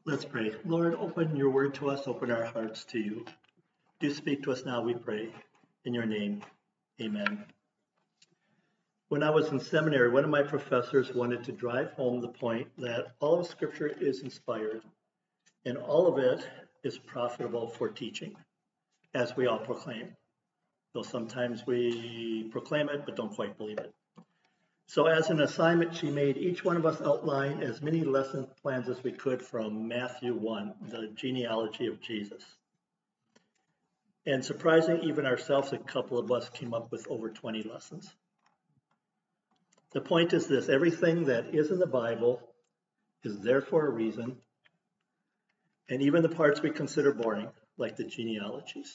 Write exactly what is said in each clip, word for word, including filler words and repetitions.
Let's pray. Lord, open your word to us, open our hearts to you. Do speak to us now, we pray. In your name, amen. When I was in seminary, one of my professors wanted to drive home the point that all of Scripture is inspired and all of it is profitable for teaching, as we all proclaim. Though sometimes we proclaim it but don't quite believe it. So as an assignment, she made each one of us outline as many lesson plans as we could from Matthew one, the genealogy of Jesus. And surprising even ourselves, a couple of us came up with over twenty lessons. The point is this: everything that is in the Bible is there for a reason, and even the parts we consider boring, like the genealogies.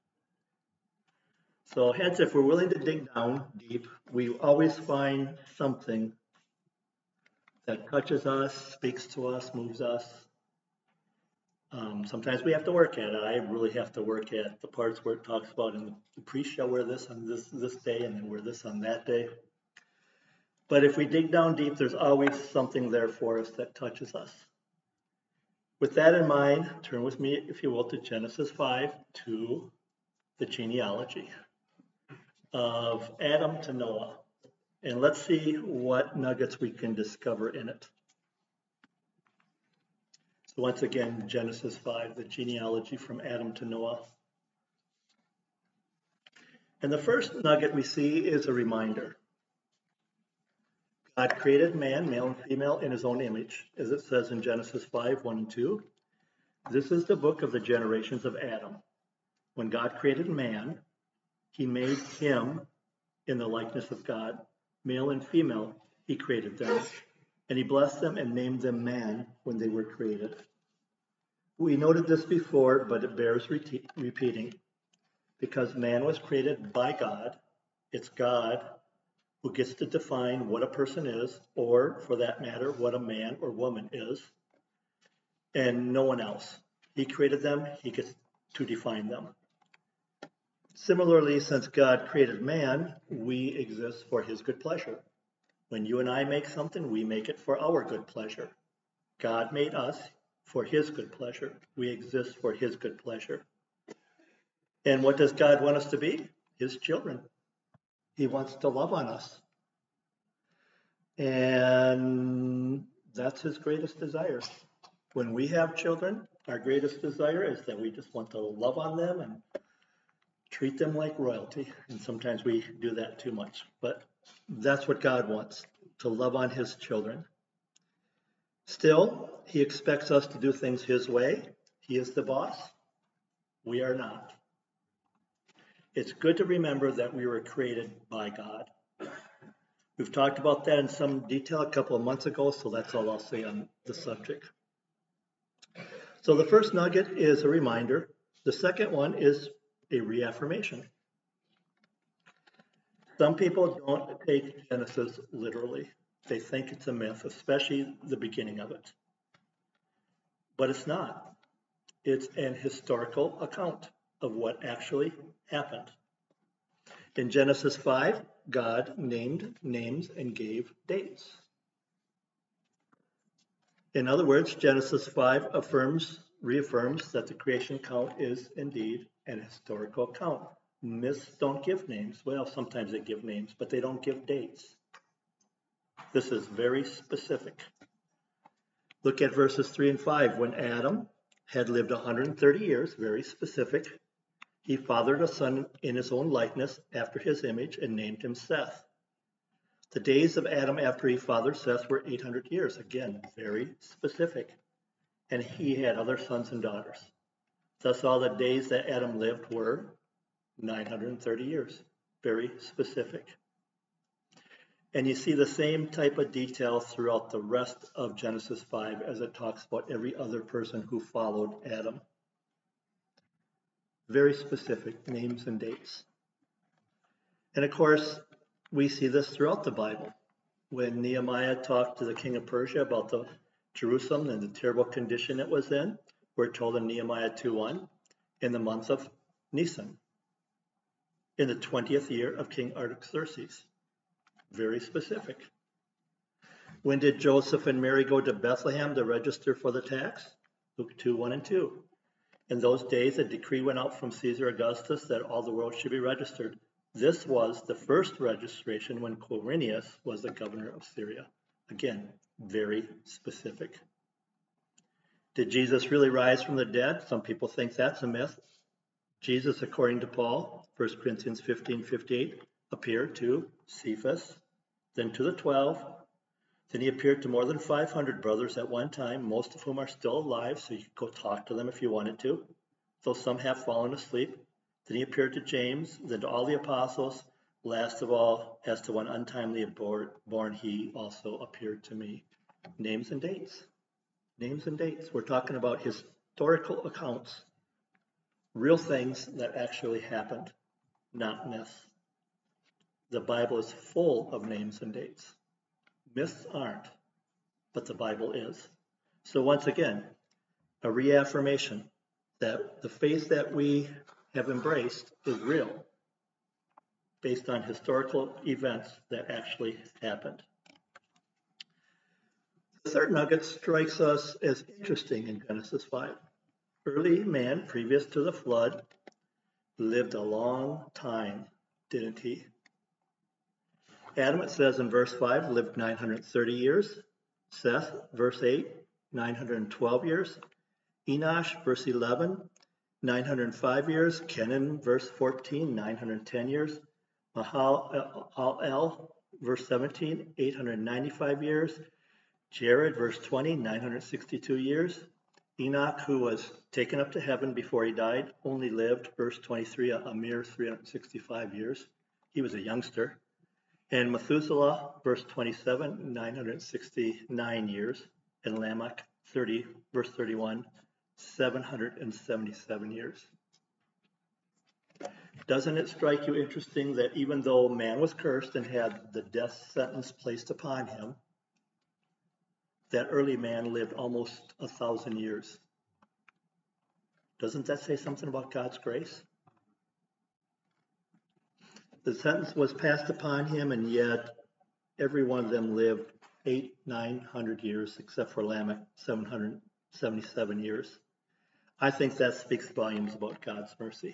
So hence, if we're willing to dig down deep, we always find something that touches us, speaks to us, moves us. Um, sometimes we have to work at it. I really have to work at the parts where it talks about, and the priest shall wear this on this, this day, and then wear this on that day. But if we dig down deep, there's always something there for us that touches us. With that in mind, turn with me, if you will, to Genesis five, to the genealogy of Adam to Noah. And let's see what nuggets we can discover in it. So once again, Genesis five, the genealogy from Adam to Noah. And the first nugget we see is a reminder. God created man, male and female, in his own image, as it says in Genesis five, one and two. This is the book of the generations of Adam. When God created man, he made him in the likeness of God. Male and female, he created them. And he blessed them and named them man when they were created. We noted this before, but it bears re- repeating. Because man was created by God, it's God who gets to define what a person is, or for that matter, what a man or woman is, and no one else. He created them, he gets to define them. Similarly, since God created man, we exist for his good pleasure. When you and I make something, we make it for our good pleasure. God made us for his good pleasure. We exist for his good pleasure. And what does God want us to be? His children. He wants to love on us. And that's his greatest desire. When we have children, our greatest desire is that we just want to love on them and treat them like royalty. And sometimes we do that too much. But that's what God wants, to love on his children. Still, he expects us to do things his way. He is the boss. We are not. It's good to remember that we were created by God. We've talked about that in some detail a couple of months ago, so that's all I'll say on the subject. So the first nugget is a reminder. The second one is a reaffirmation. Some people don't take Genesis literally. They think it's a myth, especially the beginning of it. But it's not. It's an historical account of what actually happened. In Genesis five, God named names and gave dates. In other words, Genesis five affirms, reaffirms that the creation account is indeed an historical account. Myths don't give names. Well, sometimes they give names, but they don't give dates. This is very specific. Look at verses three and five. When Adam had lived one hundred thirty years, very specific, he fathered a son in his own likeness after his image and named him Seth. The days of Adam after he fathered Seth were eight hundred years. Again, very specific. And he had other sons and daughters. Thus all the days that Adam lived were nine hundred thirty years. Very specific. And you see the same type of detail throughout the rest of Genesis five as it talks about every other person who followed Adam. Very specific names and dates. And of course, we see this throughout the Bible. When Nehemiah talked to the king of Persia about the Jerusalem and the terrible condition it was in, we're told in Nehemiah two one, in the month of Nisan, in the twentieth year of King Artaxerxes. Very specific. When did Joseph and Mary go to Bethlehem to register for the tax? Luke two, one and two. In those days, a decree went out from Caesar Augustus that all the world should be registered. This was the first registration when Quirinius was the governor of Syria. Again, very specific. Did Jesus really rise from the dead? Some people think that's a myth. Jesus, according to Paul, First Corinthians fifteen fifty-eight, appeared to Cephas, then to the twelve. Then he appeared to more than five hundred brothers at one time, most of whom are still alive, so you could go talk to them if you wanted to, though some have fallen asleep. Then he appeared to James, then to all the apostles. Last of all, as to one untimely born, he also appeared to me. Names and dates. Names and dates. We're talking about historical accounts, real things that actually happened, not myths. The Bible is full of names and dates. Myths aren't, but the Bible is. So once again, a reaffirmation that the faith that we have embraced is real, based on historical events that actually happened. The third nugget strikes us as interesting in Genesis five. Early man, previous to the flood, lived a long time, didn't he? Adam, it says in verse five, lived nine hundred thirty years. Seth, verse eight, nine hundred twelve years. Enosh, verse eleven, nine hundred five years. Kenan, verse fourteen, nine hundred ten years. Mahalalel, verse seventeen, eight hundred ninety-five years. Jared, verse twenty, nine hundred sixty-two years. Enoch, who was taken up to heaven before he died, only lived, verse twenty-three, a, a mere three hundred sixty-five years. He was a youngster. And Methuselah, verse twenty-seven, nine hundred sixty-nine years. And Lamech, thirty, verse thirty-one, seven hundred seventy-seven years. Doesn't it strike you interesting that even though man was cursed and had the death sentence placed upon him, that early man lived almost a thousand years? Doesn't that say something about God's grace? The sentence was passed upon him, and yet every one of them lived eight, nine hundred years, except for Lamech, seven hundred seventy-seven years. I think that speaks volumes about God's mercy.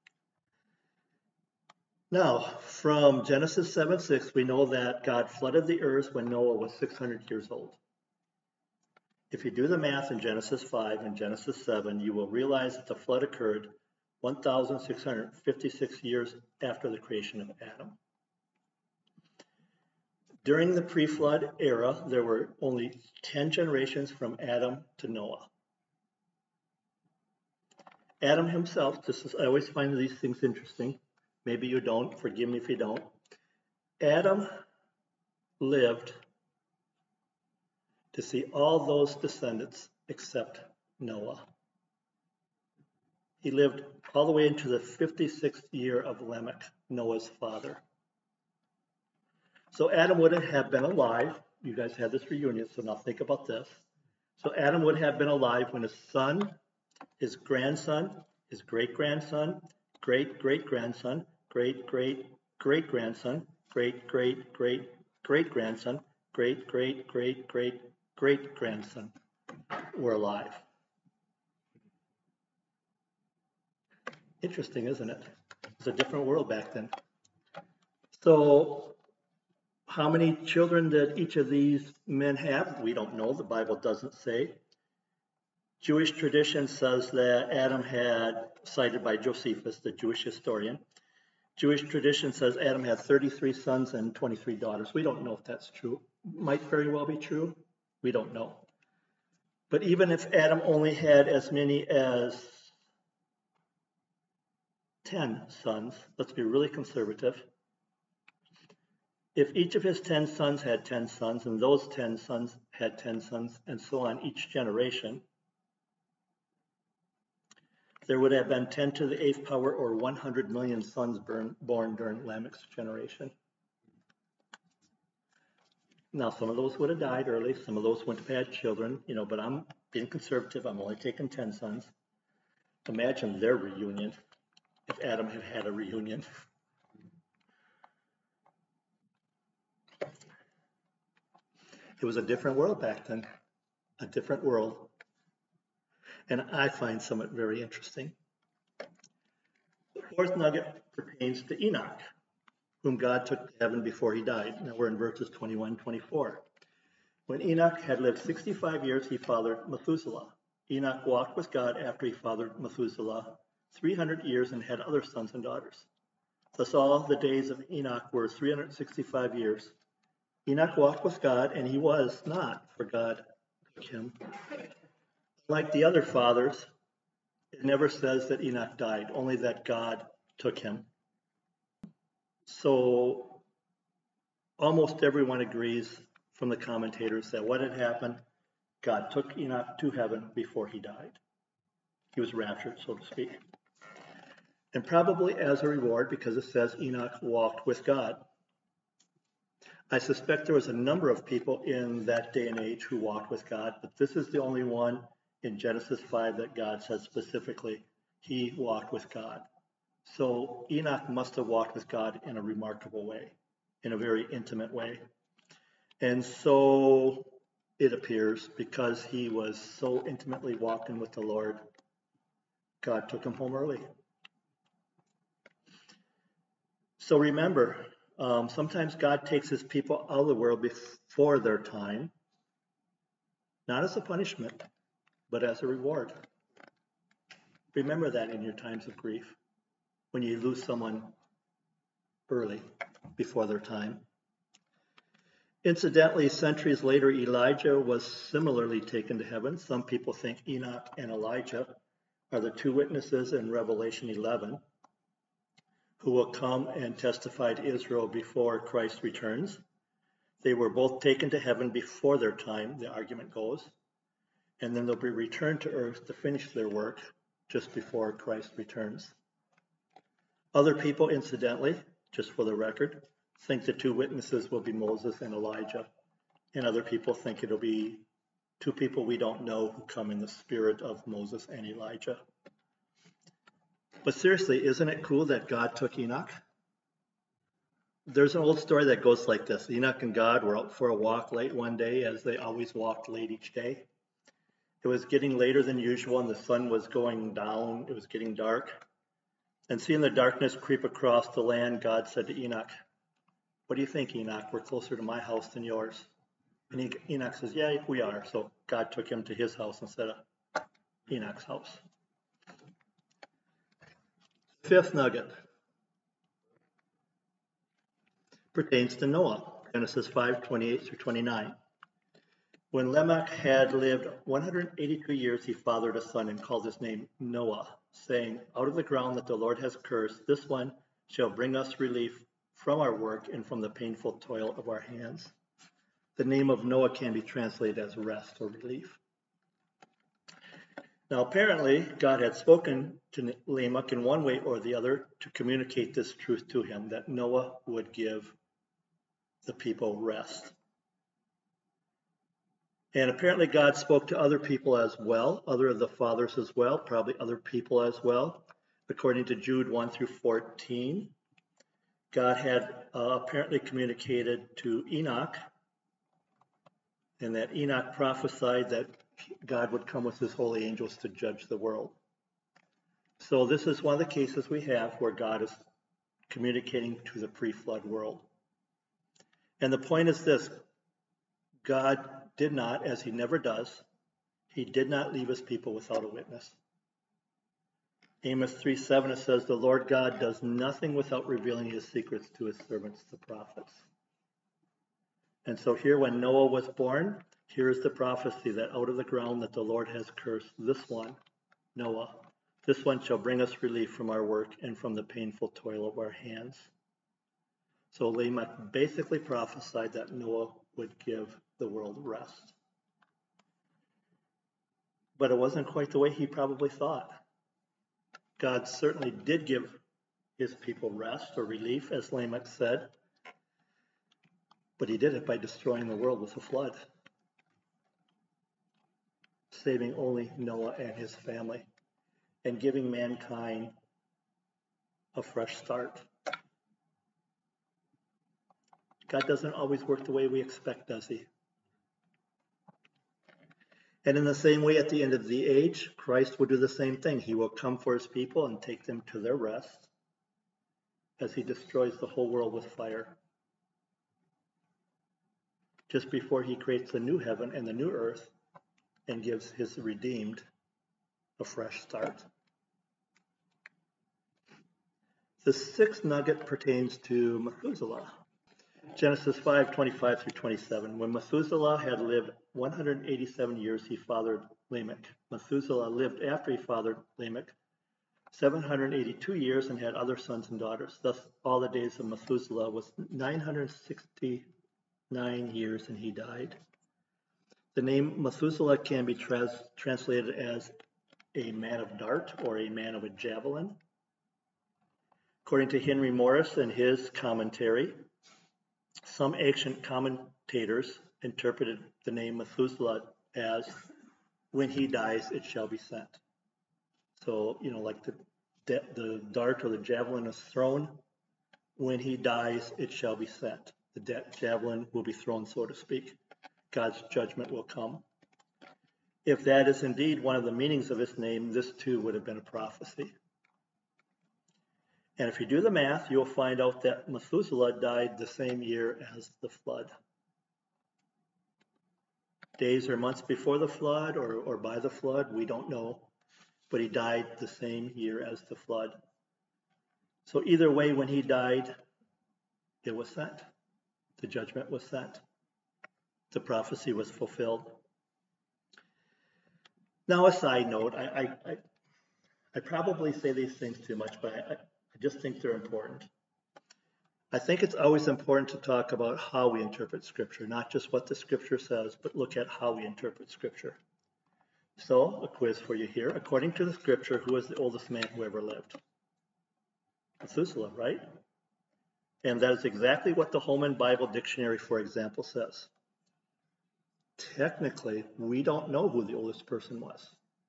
Now, from Genesis seven six, we know that God flooded the earth when Noah was six hundred years old. If you do the math in Genesis five and Genesis seven, you will realize that the flood occurred one thousand six hundred fifty-six years after the creation of Adam. During the pre-flood era, there were only ten generations from Adam to Noah. Adam himself, this is, I always find these things interesting. Maybe you don't, forgive me if you don't. Adam lived to see all those descendants except Noah. He lived all the way into the fifty-sixth year of Lamech, Noah's father. So Adam would have been alive. You guys had this reunion, so now think about this. So Adam would have been alive when his son, his grandson, his great-grandson, great-great-grandson, great-great-great-grandson, great-great-great-great-grandson, great-great-great-great-great-grandson were alive. Interesting, isn't it? It's a different world back then. So how many children did each of these men have? We don't know. The Bible doesn't say. Jewish tradition says that Adam had, cited by Josephus, the Jewish historian, Jewish tradition says Adam had thirty-three sons and twenty-three daughters. We don't know if that's true. Might very well be true. We don't know. But even if Adam only had as many as ten sons, let's be really conservative. If each of his ten sons had ten sons, and those ten sons had ten sons, and so on each generation, there would have been ten to the eighth power, or one hundred million sons born, born during Lamech's generation. Now, some of those would have died early, some of those wouldn't have had children, you know, but I'm being conservative. I'm only taking ten sons. Imagine their reunion, if Adam had had a reunion. It was a different world back then, a different world. and I find some of it very interesting. The fourth nugget pertains to Enoch, whom God took to heaven before he died. Now we're in verses twenty-one, twenty-four. When Enoch had lived sixty-five years, he fathered Methuselah. Enoch walked with God after he fathered Methuselah three hundred years and had other sons and daughters. Thus all the days of Enoch were three hundred sixty-five years. Enoch walked with God, and he was not, for God took him. Like the other fathers, it never says that Enoch died, only that God took him. So almost everyone agrees from the commentators that what had happened, God took Enoch to heaven before he died. He was raptured, so to speak. And probably as a reward, because it says Enoch walked with God. I suspect there was a number of people in that day and age who walked with God, but this is the only one in Genesis five that God says specifically he walked with God. So Enoch must have walked with God in a remarkable way, in a very intimate way. And so it appears, because he was so intimately walking with the Lord, God took him home early. So remember, um, sometimes God takes his people out of the world before their time, not as a punishment, but as a reward. Remember that in your times of grief, when you lose someone early, before their time. Incidentally, centuries later, Elijah was similarly taken to heaven. Some people think Enoch and Elijah are the two witnesses in Revelation eleven who will come and testify to Israel before Christ returns. They were both taken to heaven before their time, the argument goes, and then they'll be returned to earth to finish their work just before Christ returns. Other people, incidentally, just for the record, think the two witnesses will be Moses and Elijah, and other people think it'll be two people we don't know who come in the spirit of Moses and Elijah. But seriously, isn't it cool that God took Enoch? There's an old story that goes like this. Enoch and God were out for a walk late one day, as they always walked late each day. It was getting later than usual, and the sun was going down. It was getting dark. And seeing the darkness creep across the land, God said to Enoch, "What do you think, Enoch? We're closer to my house than yours." And Enoch says, "Yeah, we are." So God took him to his house instead of Enoch's house. Fifth nugget pertains to Noah, Genesis five, twenty-eight through twenty-nine. When Lamech had lived one hundred eighty-two years, he fathered a son and called his name Noah, saying, "Out of the ground that the Lord has cursed, this one shall bring us relief from our work and from the painful toil of our hands." The name of Noah can be translated as rest or relief. Now, apparently, God had spoken to Lamech in one way or the other to communicate this truth to him, that Noah would give the people rest. And apparently God spoke to other people as well, other of the fathers as well, probably other people as well. According to Jude one through fourteen, God had uh, apparently communicated to Enoch, and that Enoch prophesied that God would come with his holy angels to judge the world. So this is one of the cases we have where God is communicating to the pre-flood world. And the point is this: God did not, as he never does, he did not leave his people without a witness. Amos three seven, it says, "The Lord God does nothing without revealing his secrets to his servants, the prophets." And so here, when Noah was born, here is the prophecy that out of the ground that the Lord has cursed, this one, Noah, this one shall bring us relief from our work and from the painful toil of our hands. So Lamech basically prophesied that Noah would give the world rest. But it wasn't quite the way he probably thought. God certainly did give his people rest or relief, as Lamech said, but he did it by destroying the world with a flood, saving only Noah and his family, and giving mankind a fresh start. God doesn't always work the way we expect, does he? And in the same way, at the end of the age, Christ will do the same thing. He will come for his people and take them to their rest as he destroys the whole world with fire, just before he creates the new heaven and the new earth and gives his redeemed a fresh start. The sixth nugget pertains to Methuselah. Genesis five, twenty-five through twenty-seven. When Methuselah had lived one hundred eighty-seven years, he fathered Lamech. Methuselah lived after he fathered Lamech seven hundred eighty-two years and had other sons and daughters. Thus, all the days of Methuselah was nine hundred sixty-nine years, and he died. The name Methuselah can be trans- translated as a man of dart or a man of a javelin. According to Henry Morris in his commentary, some ancient commentators interpreted the name Methuselah as, when he dies, it shall be sent. So, you know, like the, the dart or the javelin is thrown, when he dies, it shall be sent. The javelin will be thrown, so to speak. God's judgment will come. If that is indeed one of the meanings of his name, this too would have been a prophecy. And if you do the math, you'll find out that Methuselah died the same year as the flood. Days or months before the flood or, or by the flood, we don't know. But he died the same year as the flood. So either way, when he died, it was sent. The judgment was sent. The prophecy was fulfilled. Now, a side note, I, I, I, I probably say these things too much, but I, I just think they're important. I think it's always important to talk about how we interpret Scripture, not just what the Scripture says, but look at how we interpret Scripture. So, a quiz for you here. According to the Scripture, who was the oldest man who ever lived? Methuselah, right? And that is exactly what the Holman Bible Dictionary, for example, says. Technically, we don't know who the oldest person was.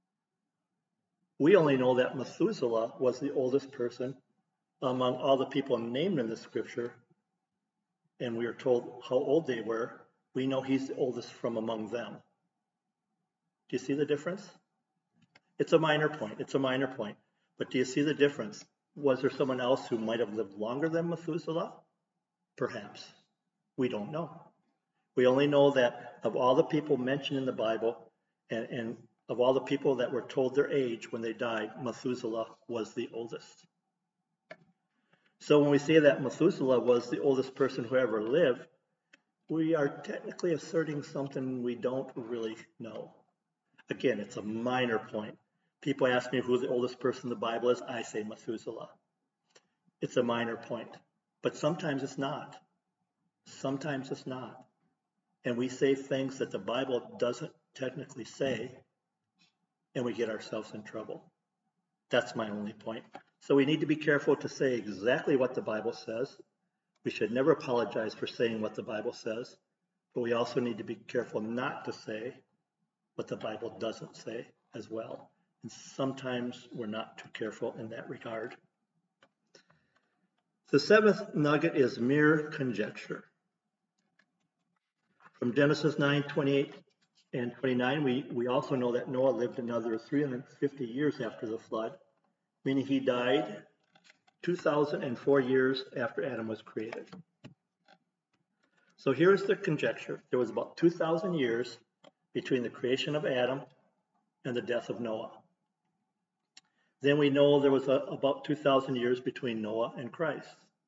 We only know that Methuselah was the oldest person among all the people named in the Scripture, and we are told how old they were. We know he's the oldest from among them. Do you see the difference? It's a minor point. It's a minor point. But do you see the difference? Was there someone else who might have lived longer than Methuselah? Perhaps. We don't know. We only know that of all the people mentioned in the Bible, and, and of all the people that were told their age when they died, Methuselah was the oldest. So when we say that Methuselah was the oldest person who ever lived, we are technically asserting something we don't really know. Again, it's a minor point. People ask me who the oldest person in the Bible is. I say Methuselah. It's a minor point. But sometimes it's not. Sometimes it's not. And we say things that the Bible doesn't technically say, and we get ourselves in trouble. That's my only point. So we need to be careful to say exactly what the Bible says. We should never apologize for saying what the Bible says, but we also need to be careful not to say what the Bible doesn't say as well. And sometimes we're not too careful in that regard. The seventh nugget is mere conjecture. From Genesis nine, twenty-eight and twenty-nine, we, we also know that Noah lived another three hundred fifty years after the flood, meaning he died two thousand four years after Adam was created. So here's the conjecture. There was about two thousand years between the creation of Adam and the death of Noah. Then we know there was a, about two thousand years between Noah and Christ.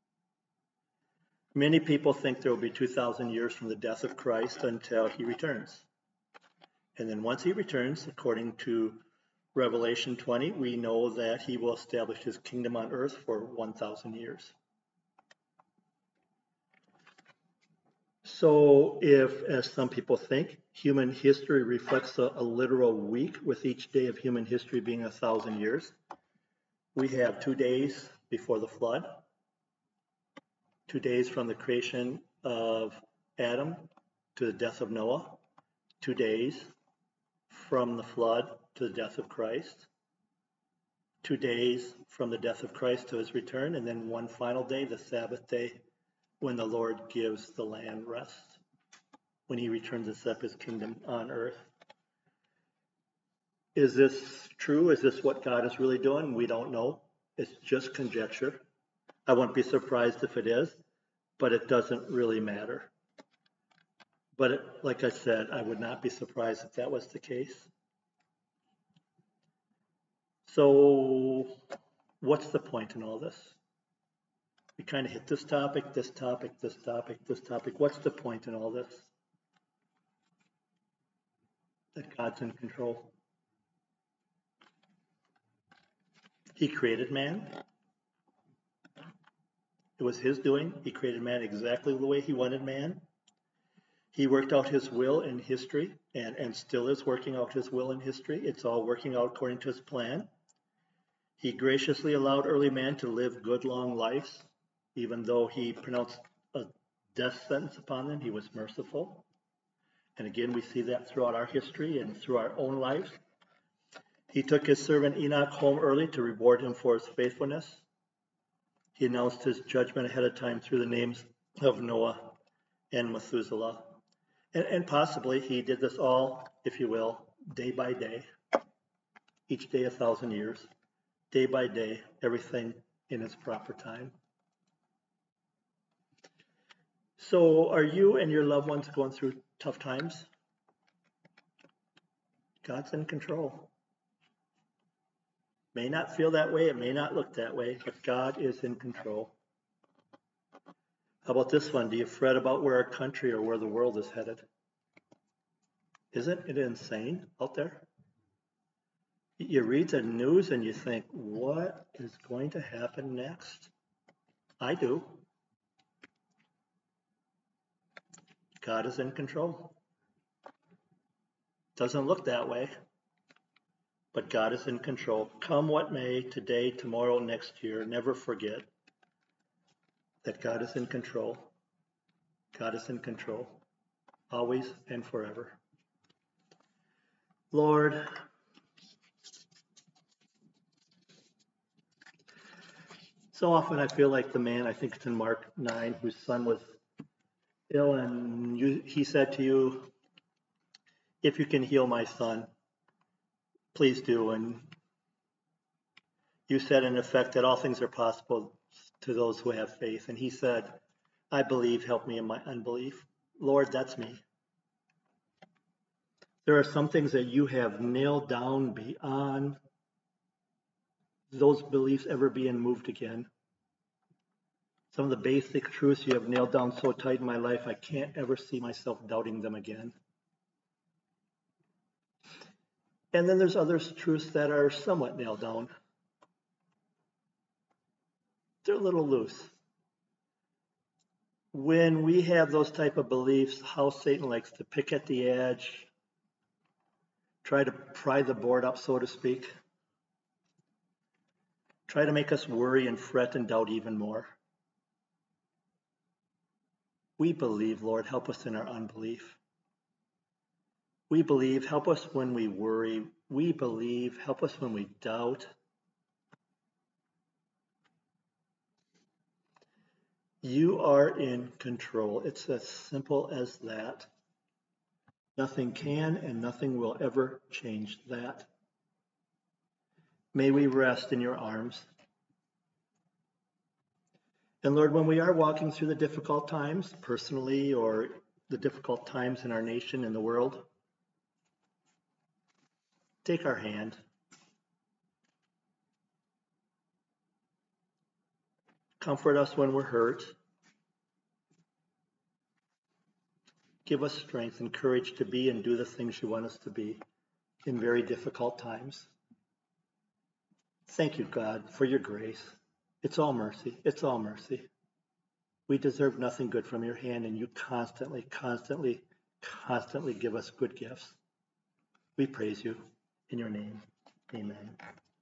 Many people think there will be two thousand years from the death of Christ until he returns. And then once he returns, according to Revelation twenty, we know that he will establish his kingdom on earth for one thousand years. So if, as some people think, human history reflects a, a literal week, with each day of human history being a thousand years, we have two days before the flood, two days from the creation of Adam to the death of Noah, two days from the flood to the death of Christ, two days from the death of Christ to his return, and then one final day, the Sabbath day, when the Lord gives the land rest, when he returns to set up his kingdom on earth. Is this true? Is this what God is really doing? We don't know. It's just conjecture. I wouldn't be surprised if it is, but it doesn't really matter. But it, like I said, I would not be surprised if that was the case. So what's the point in all this? We kind of hit this topic, this topic, this topic, this topic. What's the point in all this? That God's in control. He created man. It was his doing. He created man exactly the way he wanted man. He worked out his will in history and, and still is working out his will in history. It's all working out according to his plan. He graciously allowed early man to live good, long lives. Even though he pronounced a death sentence upon them, he was merciful. And again, we see that throughout our history and through our own lives. He took his servant Enoch home early to reward him for his faithfulness. He announced his judgment ahead of time through the names of Noah and Methuselah. And, and possibly he did this all, if you will, day by day, each day a thousand years, day by day, everything in its proper time. So are you and your loved ones going through tough times? God's in control. May not feel that way, it may not look that way, but God is in control. How about this one? Do you fret about where our country or where the world is headed? Isn't it insane out there? You read the news and you think, what is going to happen next? I do. God is in control. Doesn't look that way, but God is in control. Come what may, today, tomorrow, next year, never forget that God is in control. God is in control, always and forever. Lord, so often I feel like the man, I think it's in Mark nine, whose son was ill, and you, he said to you, if you can heal my son, please do. And you said in effect that all things are possible to those who have faith. And he said, I believe, help me in my unbelief. Lord, that's me. There are some things that you have nailed down beyond those beliefs ever being moved again. Some of the basic truths you have nailed down so tight in my life, I can't ever see myself doubting them again. And then there's other truths that are somewhat nailed down. They're a little loose. When we have those type of beliefs, how Satan likes to pick at the edge, try to pry the board up, so to speak, try to make us worry and fret and doubt even more. We believe, Lord, help us in our unbelief. We believe, help us when we worry. We believe, help us when we doubt. You are in control. It's as simple as that. Nothing can and nothing will ever change that. May we rest in your arms. And Lord, when we are walking through the difficult times, personally, or the difficult times in our nation and the world, take our hand. Comfort us when we're hurt. Give us strength and courage to be and do the things you want us to be in very difficult times. Thank you, God, for your grace. It's all mercy. It's all mercy. We deserve nothing good from your hand, and you constantly, constantly, constantly give us good gifts. We praise you in your name. Amen.